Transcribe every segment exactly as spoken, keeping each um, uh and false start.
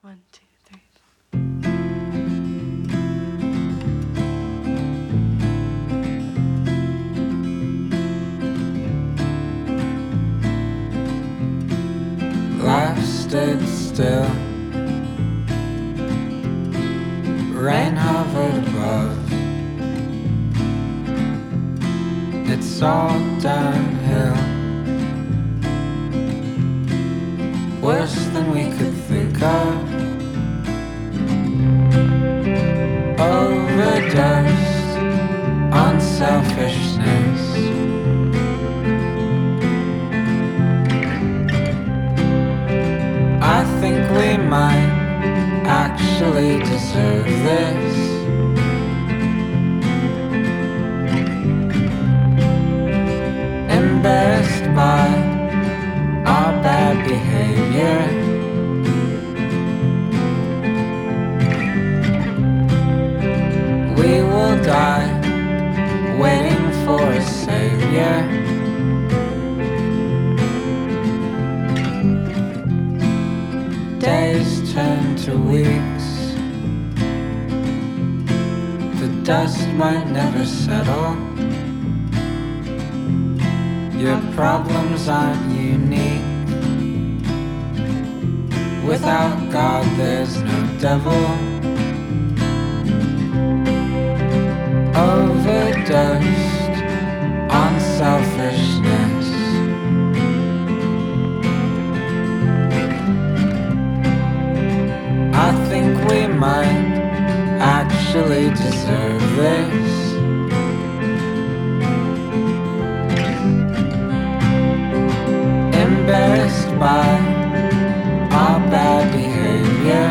One, two, three. Life stood still. Rain hovered above. It's all downhill. Worse than we could think of. Overdosed on selfishness. I think we might actually deserve this. Embarrassed by our bad behavior. We will die waiting for a savior. Days turn to weeks. The dust might never settle. Your problems aren't unique. Without God there's no devil. Overdosed on selfishness. I think we might actually deserve this. Embarrassed by our bad behavior.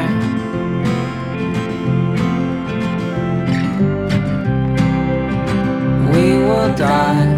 We will die